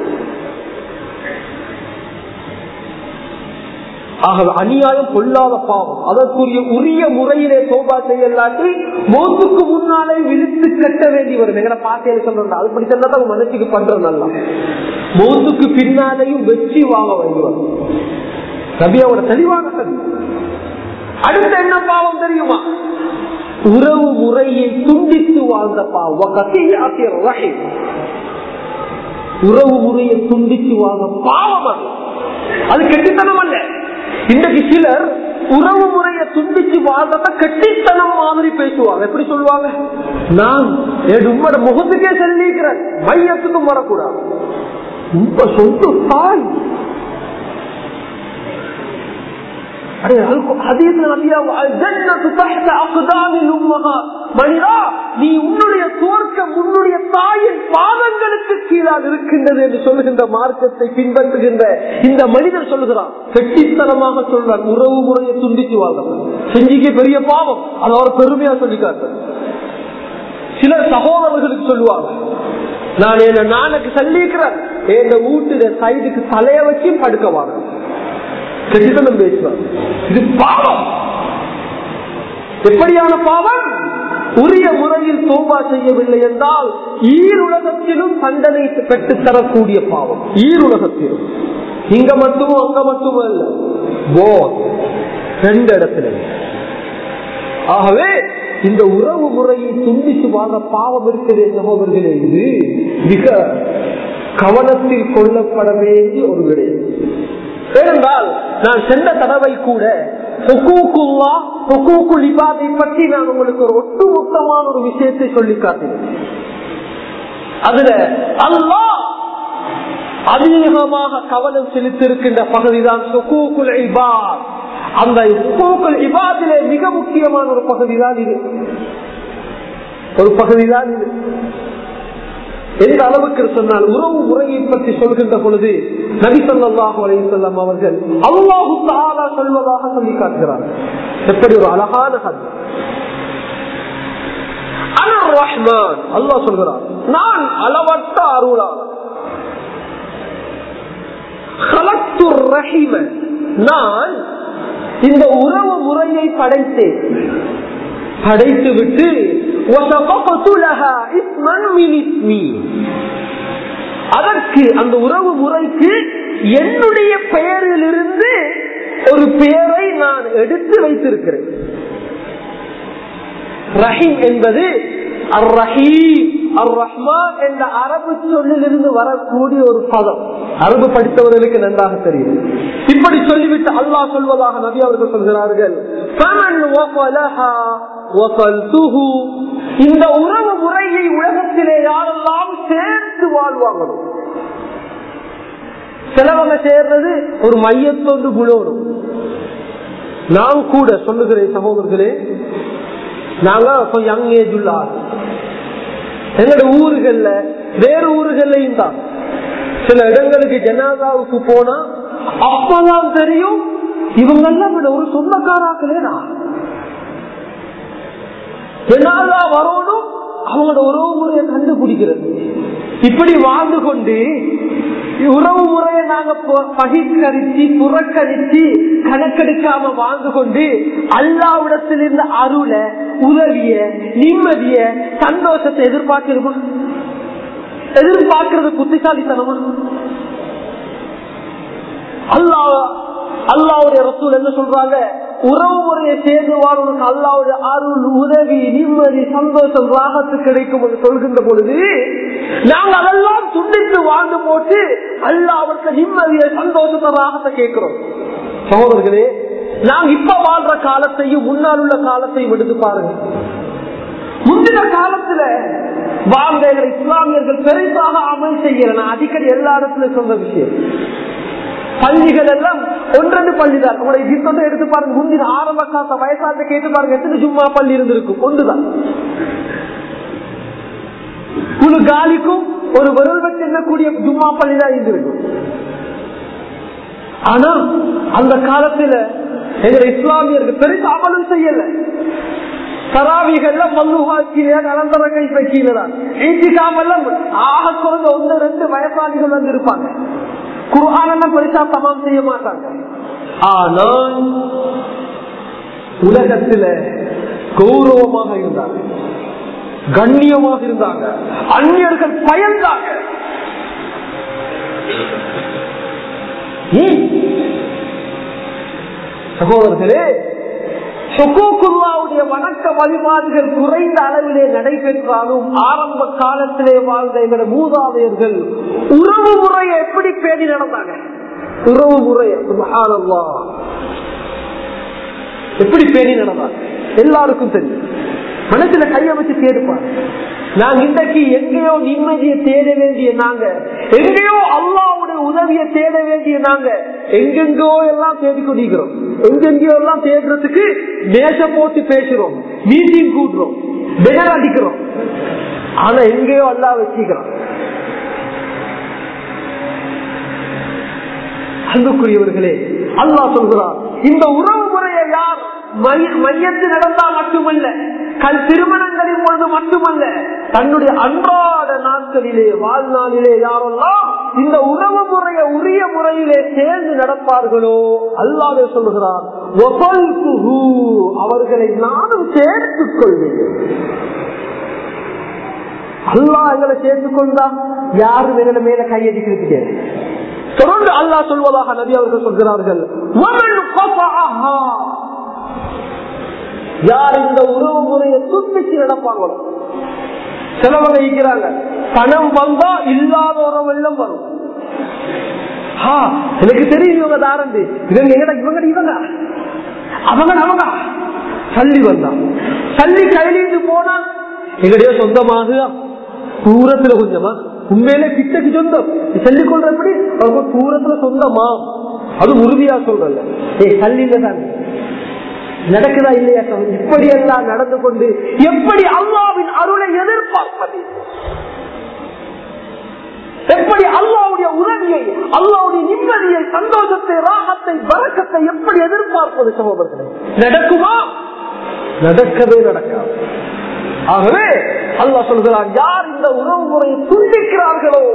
ஆக அநியாயம் கொள்ளாத பாவம், அதற்குரிய உரிய முறையிலே தௌபா செய்யலாட்டி மௌத்துக்கு முன்னாலே விழித்து கட்ட வேண்டி வரும். எங்கட பாட்டையில சொல்றா அது படி சொன்னா தான் மனசுக்கு பண்றது நல்லா, மௌத்துக்கு பின்னாலேயும் வெற்றி வாங்க வேண்டி வரும். நபியோட தெளிவான கல்வி. அடுத்த என்ன பாவம் தெரியுமா? உறவு முறையை துண்டித்து வாழ்ந்த பாவம். உறவு முறையை துண்டித்து வாழ்ந்த பாவம் அது, அது கெட்டித்தனம் அல்ல. இன்றைக்கு சிலர் உறவு முறையை துண்டிச்சு வாழ்றத கெட்டித்தனம் மாதிரி பேசுவாங்க. எப்படி சொல்லுவாங்க? நான் என் உம்மோட முகத்துக்கே சொல்லிக்கிறேன், மையத்துக்கும் வரக்கூடாது, உங்க சொந்த தாய். மனிதா, நீ உன்னுடைய சுவர்க்கம் உன்னுடைய தாயின் பாதங்களுக்கு கீழால் இருக்கின்றது என்று சொல்லுகின்ற மார்க்கத்தை பின்பற்றுகின்ற இந்த மனிதர் சொல்லுகிறான், கெட்டித்தனமாக சொல்றான் உறவு முறையை துண்டிச்சு வாழ்றவன் செஞ்சிக்க பெரிய பாவம். அதை அவர் பெருமையா சொல்லிக்காட்டு. சிலர் சகோதரர்களுக்கு சொல்லுவாங்க, நான் என்ன நானுக்கு சொல்லிக்கிறேன், என் வீட்டுல சைடுக்கு தலைய வச்சு படுக்க வாங்க, கெட்டித்தனம் பேசுவார். இது பாவம். எப்படியான பாவம்? உரிய முறையில் தௌபா செய்யவில்லை என்றால் ஈருலகத்திலும் தண்டனை பெற்று தரக்கூடிய பாவம். ஈருலகத்திலும், இங்க மட்டும் அங்க மட்டும் அல்ல, ரெண்டு இடத்துல. ஆகவே இந்த உறவு முறையை துண்டித்து வாழ பாவம் இருக்கிறது சகோதரர்களே. இது மிக கவனத்தில் கொள்ளப்பட வேண்டிய ஒரு விடயம். ஏனென்றால் நான் சென்ற தடவை கூட பற்றி நான் உங்களுக்கு ஒரு ஒட்டுமொத்தமான ஒரு விஷயத்தை சொல்லி காட்டினேன். அதுல அல்லாஹ் அதிகமாக கவனம் செலுத்திருக்கின்ற பகுதிதான் ஹுகூகுல் இபாத். அந்த ஹுகூகுல் இபாதிலே மிக முக்கியமான ஒரு பகுதிதான் இது. ஒரு பகுதிதான் இது. எந்த அளவுக்கு சொன்னால் உறவு முறையை பற்றி சொல்கின்ற பொழுது நபி ஸல்லல்லாஹு அலைஹி வஸல்லம் அவர்கள் அல்லாஹ் தஆலா சொல்வதாக சொல்லி காட்டுகிறார். எப்படி ஒரு அழகான ஹதீஸ். அர் ரஹ்மான், அல்லாஹ் சொல்கிறார், நான் அளவற்ற அருளாளன். خلقت الرحم, நான் இந்த உறவு முறையை படைத்தேன். படைத்து விட்டு அதற்கு அந்த உறவு முறைக்கு என்னுடைய பெயரிலிருந்து ஒரு பெயரை நான் எடுத்து வைத்திருக்கிறேன். ரஹீம் என்பது அர் ரஹீம் அர் ரஹ்மான் என்ற அரபு சொல்லிலிருந்து வரக்கூடிய ஒரு பதம். அரபு படித்தவர்களுக்கு நன்றாக தெரியும். இப்படி சொல்லிவிட்டு அல்லாஹ் சொல்வதாக நபி அவர்கள் சொல்கிறார்கள், இந்த உறவு முறையை உலகத்திலே யாரெல்லாம் சேர்த்து வாழ்வாங்களோ, சிலவங்க சேர்றது ஒரு மையத்தொன்று முழுவதும். நான் கூட சொல்லுகிறேன் சகோதரர்களே, நாங்க யங் ஏஜ் உள்ள ஆள். எங்களோட ஊர்கள்ல வேறு ஊர்களையும் தான் சில இடங்களுக்கு ஜனாதாவுக்கு போனா அப்பதான் தெரியும் இவங்கெல்லாம் ஒரு சொந்தக்காராக்களேடா. ஜனாதா வரணும், அவங்களோட உறவு முறையை கண்டுபிடிக்கிறது. இப்படி வாழ்ந்து கொண்டு உறவு முறையை நாங்க பகிர்கரிச்சு புறக்கணிச்சு கணக்கெடுக்காம வாழ்ந்து கொண்டு அல்லாஹ்விடத்தில் இருந்த அருள உதவிய நிம்மதிய சந்தோஷத்தை எதிர்பார்க்கிறோமா? எதிர்பார்க்கிறது புத்திசாலித்தனமா? அல்லாஹ் அல்லாஹ்வுடைய ரசூல் என்ன சொல்றாங்க? உறவு முறையை சேர்ந்து வாழ்வதற்கு அல்லாஹ்வுடைய அருள் உதவி நிம்மதி சந்தோஷம் ராகத்து கிடைக்கும் என்று சொல்கின்ற பொழுது நாங்கள் அதெல்லாம் துண்டித்து வாழ்ந்து போட்டு அல்லாஹ் அவருக்கு நிம்மதியை சந்தோஷத்தை ராகத்தை கேட்கிறோம். சகோதரர்களே, நாங்க இப்ப வாழ்ற காலத்தையும் முன்னால் உள்ள காலத்தையும் எடுத்து பாருங்க. முந்தின காலத்துல வாழ்ந்த இஸ்லாமியர்கள் பெரிதாக அமல் செய்யல. நான் அடிக்கடி எல்லா இடத்துலயும் சொன்ன விஷயம், பள்ளிகள் எல்லாம் ஒன்றெண்டு பள்ளி தான். உங்களுடைய ஜித்தத்தை எடுத்து பாருங்க. முந்தின ஆரம்ப காலத்தை வயசாட்ட கேட்டு பாருங்க, எத்தனை ஜும்மா பள்ளி இருந்திருக்கும்? ஒன்றுதான். குழு காலிக்கும் ஒரு விரல் வச்சு எண்ணக்கூடிய ஜும்மா பள்ளி தான் இருந்திருக்கும். ஆனா அந்த காலத்துல எங்க இஸ்லாமியர்கள் பெருசு அமலும் செய்யல. தராவிகள்ல மல்லுஹா கீழே அனந்தர கைப்பை கீழே தான். ஈட்டிகாமெல்லாம் ஆக குறைந்த ஒன்று ரெண்டு வயசாளிகள் வந்து இருப்பாங்க. குர்ஆனெல்லாம் பெருசா தமாம் செய்ய மாட்டாங்க. ஆனால் உலகத்துல கௌரவமாக இருந்தாங்க, கண்ணியமாக இருந்தாங்க, அந்நியர்கள் பயந்தாங்க. சகோதரர்களே, ஹுகூகுல்லாஹ்வுடைய வணக்க வழிபாடுகள் குறைந்த அளவிலே நடைபெற்றாலும் ஆரம்ப காலத்திலே வாழ்ந்த எங்களுடைய மூதாதையர்கள் உறவு முறையை எப்படி பேணி நடந்தாங்க? உறவு முறையை சுப்ஹானல்லாஹ் எப்படி பேணி நடந்தாங்க எல்லாருக்கும் தெரியும். மனசுல கைய வச்சு கேட்பாங்க. நாங்க இன்றைக்கு எங்கேயோ நிம்மதியை தேட வேண்டிய நாங்க, எங்கேயோ அல்லாஹ்வுடைய உதவியை தேட வேண்டிய நாங்க எங்கெங்கோ எல்லாம் தேடிக்கொண்டிருக்கிறோம். எங்கெங்கயோ எல்லாம் தேடுறதுக்கு மேச போட்டு பேசுறோம், மீட்டிங் கூட்டுறோம், பெனர் அடிக்கிறோம். ஆனா எங்கேயோ அல்லாஹ் வச்சுக்கிறோம். அன்புக்குரியவர்களே, அல்லாஹ் சொல்கிறார், இந்த உறவு முறையை யார் மையத்தில் நடந்தா மட்டுமல்ல, கல் திருமணங்களின் பொழுது மட்டுமல்ல, தன்னுடைய அன்றாட நாட்களிலே வாழ்நாளிலே யாரெல்லாம் இந்த உறவு முறையை உரிய முறையிலே சேர்ந்து நடப்பார்களோ அல்லாஹ்வே சொல்கிறார், அவர்களை நானும் சேர்த்துக் கொள்வேன். அல்லாஹ் எங்களை சேர்த்துக் கொண்டா யாரும் எங்களை மேல கையடிக்கிறதுக்கு தொடர்ந்து அல்லாஹ் சொல்வதாக நபி அவர்கள் சொல்கிறார்கள், யார் இந்த உறவு முறையை துண்டிச்சு நடப்பாங்களோ. சிலவங்க இருக்கிறாங்க, பணம் வந்தா இல்லாத உறவு எல்லாம் வரும். எனக்கு தெரியும் இவங்க தாரண்டு, இவங்க எங்கட இவங்க இவங்க அவங்க அவங்க சல்லி வந்தா சல்லி கையிலிருந்து போனா எங்கடைய சொந்தமாக தூரத்துல கொஞ்சமா உண்மையிலே கிட்டக்கு சொந்தம் சொல்லிக் கொள்றபடி அவங்க தூரத்துல சொந்தமா அது உறுதியா சொல்றல. ஏ சல்லில தான் நடக்குதா இல்லையா? இப்படி எல்லாம் நடந்து கொண்டு எப்படி அல்லாஹ்வின் அருளை எதிர்பார்ப்பது, எப்படி அல்லாஹ்வுடைய உதவியை, அல்லாஹ்வுடைய நிம்மதியை, சந்தோஷத்தை, ராகத்தை, பரக்கத்தை எப்படி எதிர்பார்ப்பது சகோதரர்களே? நடக்குமா? நடக்கவே நடக்காது. ஆகவே அல்லாஹ் சொல்கிறான், யார் இந்த உறவு முறையை துண்டிக்கிறார்களோ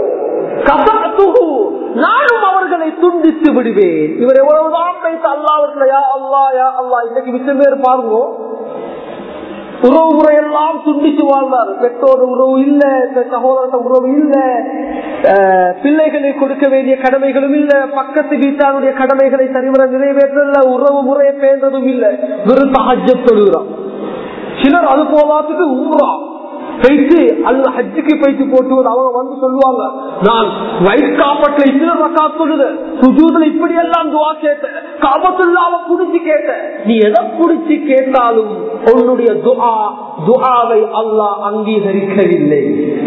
நானும் அவர்களை துண்டித்து விடுவேன். இவர் எவ்வளவுதான் பேச அல்லாஹ் யா அல்லாஹ் யா அல்லாஹ் இன்னைக்கு மிச்சம் பேர் பாருங்க, உறவு முறையெல்லாம் துண்டிச்சு வாழ்ந்தார். பெற்றோர் உறவு இல்ல, சகோதர உறவு இல்ல, பிள்ளைகளை கொடுக்க வேண்டிய கடமைகளும் இல்ல, பக்கத்து வீட்டாருடைய கடமைகளை சரிவர நிறைவேற்றல, உறவு முறையை பேர்ந்ததும் இல்ல, வெறும் தஹஜ்ஜத் தொழுகிறான். சிலர் அது போவாத்துக்கு உம்ரா போயிட்டு அல்ல ஹஜ்ஜுக்கு போயிட்டு போட்டு அவங்க வந்து சொல்லுவாங்க, நான் வயிற்று காப்பட்டுல இத்தனை ரக்காத் தொழுத, சுஜூதுல இப்படி எல்லாம் துவா கேட்டேன், காபத்துல்லாவ புடிச்சு கேட்டேன். நீ எதை புடிச்சு கேட்டாலும் உன்னுடைய துஆ துஆவை அல்லாஹ் அங்கீகரிக்கவில்லை.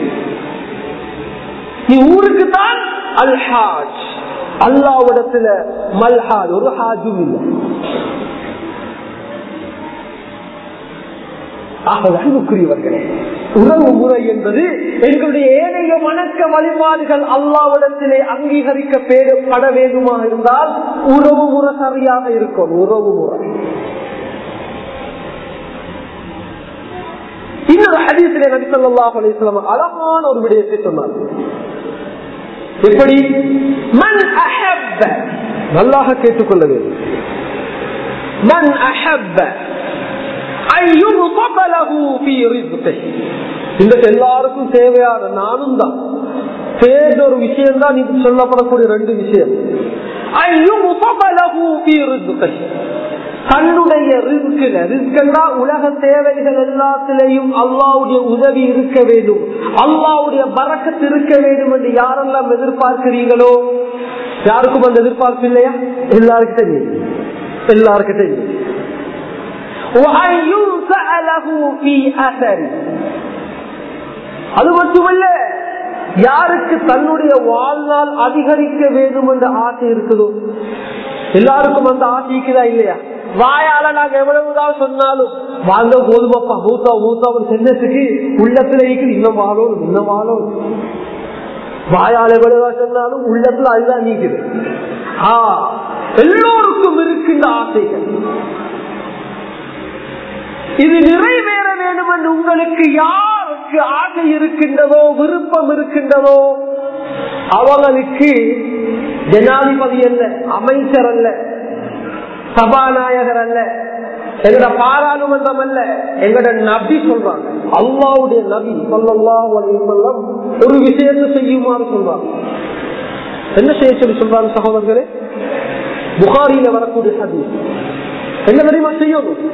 நீ ஊருக்கு தான் அல் ஹாஜ், அல்லாஹ்விடத்துல மல்ஹாஜ், ஒரு ஹாஜும் இல்லை. அன்புக்குரியவர்களே, உறவு முறை என்பது எங்களுடைய ஏனைய வணக்க வழிபாடுகள் அல்லாஹ்விடத்திலே அங்கீகரிக்கப்பட வேண்டுமா இருந்தால் உறவு முறை சரியாக இருக்கும். உறவு முறை இன்னொரு ஹதீஸிலே நபி ஸல்லல்லாஹு அலைஹி வஸல்லம் அழகான ஒரு விடயத்தை சொன்னார். எப்படி? மன் அஹப்ப, நல்லாக கேட்டுக்கொள்ள வேண்டும், மன் அஹப்ப இந்த எல்லாருக்கும் தேவையான நானும் தான் தேர்ந்த ஒரு விஷயம் தான் நீ சொல்லப்படக்கூடிய ரெண்டு விஷயம். தன்னுடைய ரிஸ்கில, ரிஸ்கென்றா உலக தேவைகள் எல்லாத்திலையும் அல்லாஹ்வுடைய உதவி இருக்க வேண்டும், அல்லாஹ்வுடைய பரக்கத் இருக்க வேண்டும் என்று யாரெல்லாம் எதிர்பார்க்கிறீங்களோ, யாருக்கும் அந்த எதிர்பார்ப்பு இல்லையா? எல்லாருக்கும் தெரியும், எல்லாருக்கும் தெரியும். அது மட்டுமல்ல, யாருக்கு தன்னுடைய வாழ்நாள் அதிகரிக்க வேண்டும் என்ற ஆசை இருக்குதோ, எல்லாருக்கும் அந்த ஆசை இருக்குதா இல்லையா? வாயால நாங்க எவ்வளவுதான் சொன்னாலும் வாழ்ந்த போதுமாப்பா மூத்தா மூத்தாவும் சென்னத்துக்கு உள்ளத்துல இருக்குது, இன்னும் வாழும் இன்னும் வாழும். வாயால எவ்வளவுதான் சொன்னாலும் உள்ளத்துல அதுதான் நீக்குது. ஆஹ் எல்லோருக்கும் இருக்கின்ற ஆசைகள். இது நிறைவேற வேண்டும் என்று உங்களுக்கு யாருக்கு ஆசை இருக்கின்றதோ, விருப்பம் இருக்கின்றதோ, அவர்களுக்கு ஜனாதிபதி அல்ல, அமைச்சர் அல்ல, சபாநாயகர் அல்ல, எங்கட பாராளுமன்றம் அல்ல, எங்கட நபி சொல்றாங்க, அல்லாஹ்வுடைய நபி ஸல்லல்லாஹு அலைஹி வஸல்லம் ஒரு விஷயத்தை செய்யுமாறு சொல்றாங்க. என்ன செய்ய சொல்லி சொல்றாங்க சகோதரர்களே? புகாரியில வரக்கூடிய ஹதீஸ் என்ன தெரியுமா செய்யணும்?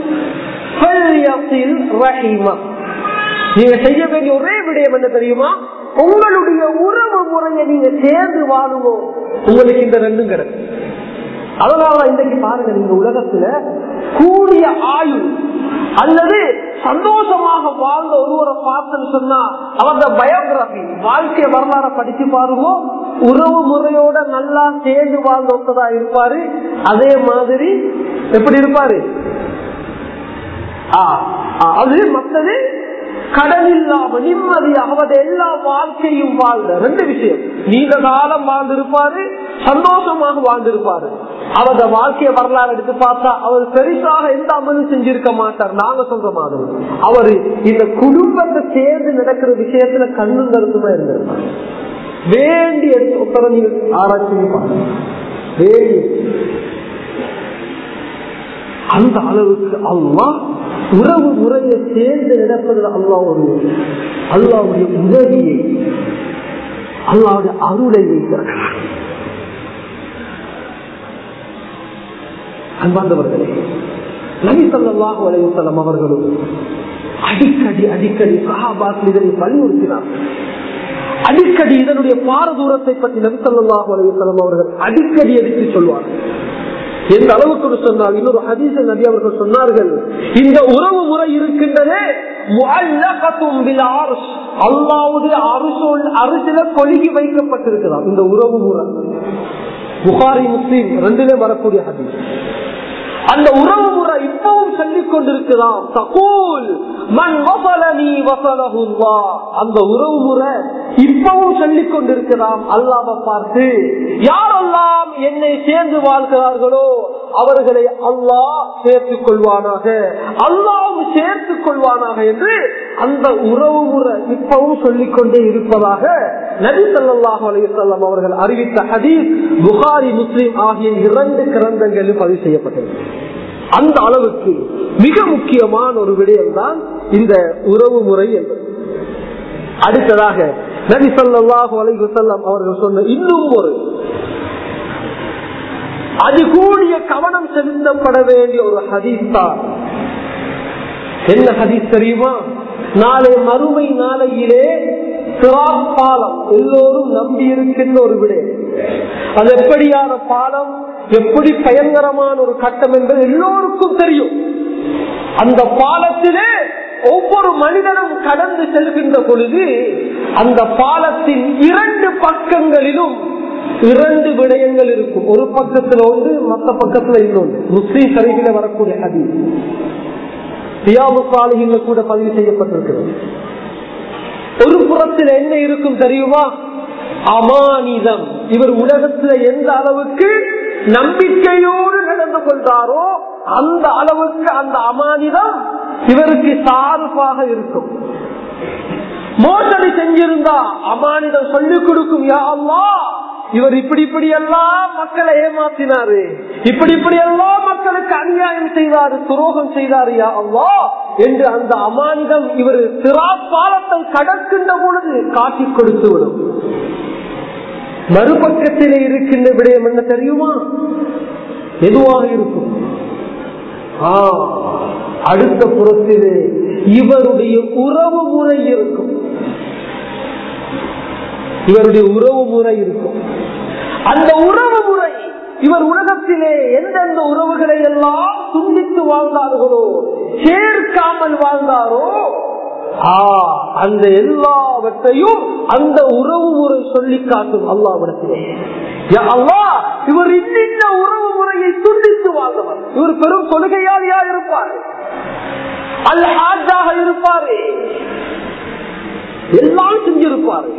நீங்க செய்ய வேண்டிய ஒரே விடயம் என்ன தெரியுமா? உங்களுடைய உறவு முறையை நீங்க சேர்ந்து வாழுவோம், உங்களுக்கு இந்த ரெண்டும் கிடைக்கும். அதனால இன்றைக்கு பாருங்க, நீங்க உலகத்துல கூடிய ஆயுள் அல்லது சந்தோஷமாக வாழ்ந்த ஒருவரை பார்த்துன்னு சொன்னா அவரோட பயோகிராபி, வாழ்க்கை வரலாறு படிச்சு பாருங்க, உறவு முறையோட நல்லா சேர்ந்து வாழ்ந்ததா இருப்பாரு. அதே மாதிரி எப்படி இருப்பாரு? அது மற்றது கடன் இல்லாம நிம்மதியாக அவரது எல்லா வாழ்க்கையும் வாழ்ந்த ரெண்டு விஷயம். நீண்ட காலம் வாழ்ந்திருப்பாரு, சந்தோஷமாக வாழ்ந்திருப்பாரு. அவரது வாழ்க்கைய வரலாறு எடுத்து பார்த்தா அவர் பெருசாக எந்த அமலும் செஞ்சிருக்க மாட்டார். நாங்க சொல்ற மாதிரி அவரு இந்த குடும்பத்தை சேர்ந்து நடக்கிற விஷயத்துல கண்ணும் கருத்துமா இருந்திருப்பார். வேண்டி எடுத்து உத்தர நீங்க ஆராய்ச்சி பாருங்க. வேண்டி அந்த அளவுக்கு அல்லாஹ் உறவு முறையை சேர்ந்து நடப்பதில் அல்லாஹ் ஒரு அல்லாஹ்வுடைய உதவியை அல்லாஹ்வுடைய அருளை வைத்திருக்கிறார். அன்பார்ந்தவர்களே, நபி ஸல்லல்லாஹு அலைஹி வஸல்லம் அவர்களும் அடிக்கடி அடிக்கடி சஹாபாக்கள் இதனை வலியுறுத்தினார். அடிக்கடி இதனுடைய பாரதூரத்தை பற்றி நபி ஸல்லல்லாஹு அலைஹி வஸல்லம் அவர்கள் அடிக்கடி எடுத்து சொல்வார்கள். எந்த அளவுக்கு சொன்னால், இன்னொரு ஹதீஸில் நபி அவர்கள் சொன்னார்கள், இந்த உறவு முறை இருக்கின்றதே அல்லாஹ்வுடைய அரிசில கொழுகி வைக்கப்பட்டிருக்கிறார். இந்த உறவு முறை புகாரி முஸ்லிம் ரெண்டிலே வரக்கூடிய ஹதீஸ். அந்த உறவு முறை இப்பவும் சொல்லிக் கொண்டிருக்கிறான். அந்த உறவு முறை இப்பவும் சொல்லிக் கொண்டிருக்கிறான். அல்லாஹ்வை பார்த்து யாரெல்லாம் என்னை சேர்ந்து வாழ்கிறார்களோ அவர்களை அல்லாஹ் சேர்த்துக் கொள்வானாக, அல்லாஹ்வும் சேர்த்துக் கொள்வானாக என்று அந்த உறவு முறை இப்பவும் சொல்லிக் கொண்டே இருப்பதாக நபி ஸல்லல்லாஹு அலைஹி வஸல்லம் அவர்கள் அறிவித்த ஹதீஸ் புகாரி முஸ்லிம் ஆகிய இரண்டு கிரந்தங்களில் பதிவு செய்யப்பட்டது. அந்த அளவுக்கு மிக முக்கியமான ஒரு விடயம் தான் இந்த உறவு முறை என்பது. அடுத்ததாக நபி ஸல்லல்லாஹு அலைஹி வஸல்லம் அவர்கள் சொன்ன இன்னும் ஒரு அதிகூடிய கவனம் செலுத்தப்பட வேண்டிய ஒரு ஹதீஸ் தான். என்ன ஹதீஸ் தெரியுமா? நாளை மறுமை நாளையிலே சிராத் பாலம் எல்லோரும் நம்பி இருக்கின்ற ஒரு விடயம். அது எப்படியான பாலம், எப்படி பயங்கரமான ஒரு கட்டம் என்பது எல்லோருக்கும் தெரியும். அந்த பாலத்திலே ஒவ்வொரு மனிதனும் கடந்து செல்கின்ற பொழுது அந்த பாலத்தின் இரண்டு பக்கங்களிலும் இரண்டு விடயங்கள் இருக்கும். ஒரு பக்கத்துல ஒன்று, மற்ற பக்கத்துல இன்னொன்று. முஸ்லிம் ஷரீஃபிலே வரக்கூடிய ஹதீஸ், ரியாதுஸ் ஸாலிஹீன்ல கூட பதிவு செய்யப்பட்டிருக்கிறது. ஒரு புறத்தில் என்ன இருக்கும் தெரியுமா? அமானிதம். இவர் உலகத்துல எந்த அளவுக்கு நம்பிக்கையோடு நடந்து கொள்றாரோ அந்த அளவுக்கு அந்த அமானிதம் இவருக்கு சார்பாக இருக்கும். மோசடி செஞ்சிருந்தா அமானிதம் சொல்லிக் கொடுக்கும், யா அல்லாஹ் இவர் இப்படி இப்படி எல்லாம் மக்களை ஏமாத்தினாரு, இப்படி இப்படி எல்லாம் மக்களுக்கு அநியாயம் செய்தாரு, துரோகம் செய்தாரு யா அல்லாஹ் என்று அந்த அமானிதம் இவர் சிராத் பாலத்தை கடக்கின்ற பொழுது காட்டிக் கொடுத்து விடும். மறுபக்கத்திலே இருக்கின்ற விடயம் என்ன தெரியுமா? எதுவாக இருக்கும்? அடுத்த புறத்திலே இவருடைய உறவு முறை இருக்கும். இவருடைய உறவு முறை இருக்கும். அந்த உறவு முறை இவர் உலகத்திலே எந்தெந்த உறவுகளை எல்லாம் துண்டித்து வாழ்ந்தார்களோ, சேர்க்காமல் வாழ்ந்தாரோ, அந்த எல்லாவற்றையும் அந்த உறவு முறை சொல்லி காட்டும் அல்லாஹ்விடத்திலே. அல்லாஹ் இவர் இன்னின்ன உறவு முறையை துண்டித்து வாழ்ந்தவர். இவர் பெரும் கொள்கையாளியா இருப்பார், அல்-ஹாஜாக இருப்பாரு, எல்லாம் செஞ்சிருப்பாரு,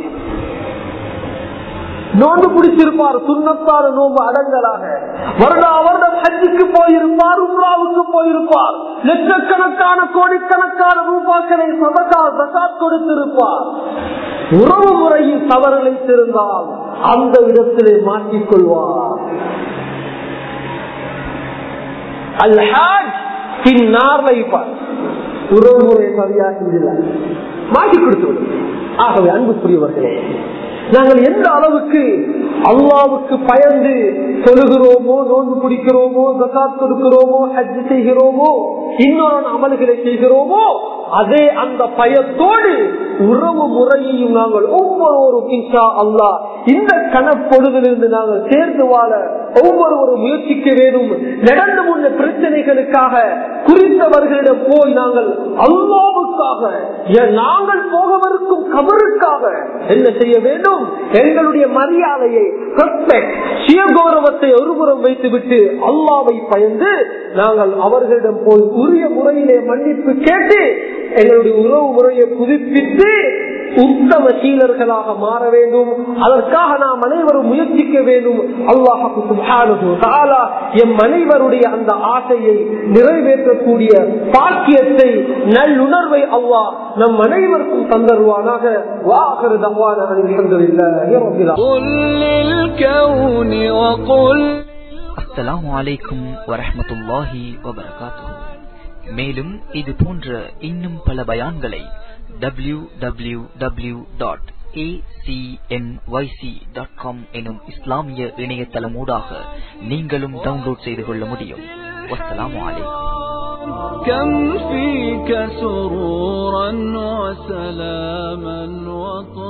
நோன்பு பிடிச்சிருப்பார், சுன்னத்தான நோன்பு அடங்கலாக வருடா வருடம் ஹஜ்ஜுக்கு போயிருப்பார், உம்ராவுக்கு போயிருப்பார், லட்சக்கணக்கான கோடிக்கணக்கான ரூபாய்களை சதகா ஜகாத் கொடுத்திருப்பார். உறவு முறையில் தவறிழைத்திருந்தால் அந்த இடத்திலே மாற்றிக்கொள்வார். அல்-ஹாஜ் பின்னார் வைப்பார், உறவு முறை சரியாக செஞ்சில்லை, மாற்றி கொடுத்து விடும். ஆகவே அன்புக்குரியவர்களே, நாங்கள் எந்த அளவுக்கு அல்லாஹ்வுக்கு பயந்து தொழுகிறோமோ, நோன்பு பிடிக்கிறோமோ, ஜகாத் கொடுக்கிறோமோ, ஹஜ் செய்கிறோமோ, இன்னொரு அமல்களை செய்கிறோமோ, அதே அந்த பயத்தோடு உறவு முறையையும் நாங்கள் ஒவ்வொருவரும் இன்ஷா அல்லாஹ் இந்த கணப்பொழுதிலிருந்து நாங்கள் சேர்ந்து வாழ ஒவ்வொருவரும் முயற்சிக்க வேண்டும். நடந்து முன்ன பிரச்சனைகளுக்காக குறித்தவர்களிடம் போய் நாங்கள் அல்லாஹ்வுக்காக, நாங்கள் போகவிருக்கும் கபருக்காக என்ன செய்ய வேண்டும்? எங்களுடைய மரியாதையை, சுயகௌரவத்தை ஒருபுறம் வைத்துவிட்டு அல்லாஹ்வை பயந்து நாங்கள் அவர்களிடம் போய் உரிய முறையிலே மன்னிப்பு கேட்டு எங்களுடைய உறவு முறையை புதுப்பித்து உத்தம சீலர்களாக மாற வேண்டும். அதற்காக நாம் அனைவரும் முயற்சிக்க வேண்டும். அல்லாஹ் சுப்ஹானஹு வ தஆலா எம் அனைவருடைய அந்த ஆசையை நிறைவேற்றக்கூடிய பாக்கியத்தை, நல்லுணர்வை அல்லாஹ் நம் அனைவருக்கும் தந்தருவானாக. வாஹிரு தஅவானா அல்ஹம்துலில்லாஹி ரப்பில் ஆலமீன். அஸ்ஸலாமு அலைக்கும் வரஹ்மத்துல்லாஹி வபரகாத்துஹு. மேலும் இது போன்ற இன்னும் பல பயான்களை W W W dot A C M Y C dot com எனும் இஸ்லாமிய இணையதளமூடாக நீங்களும் டவுன்லோட் செய்து கொள்ள முடியும். வஸ்ஸலாமு அலைக்கும். كم فيك سرورا وسلاما وطهورا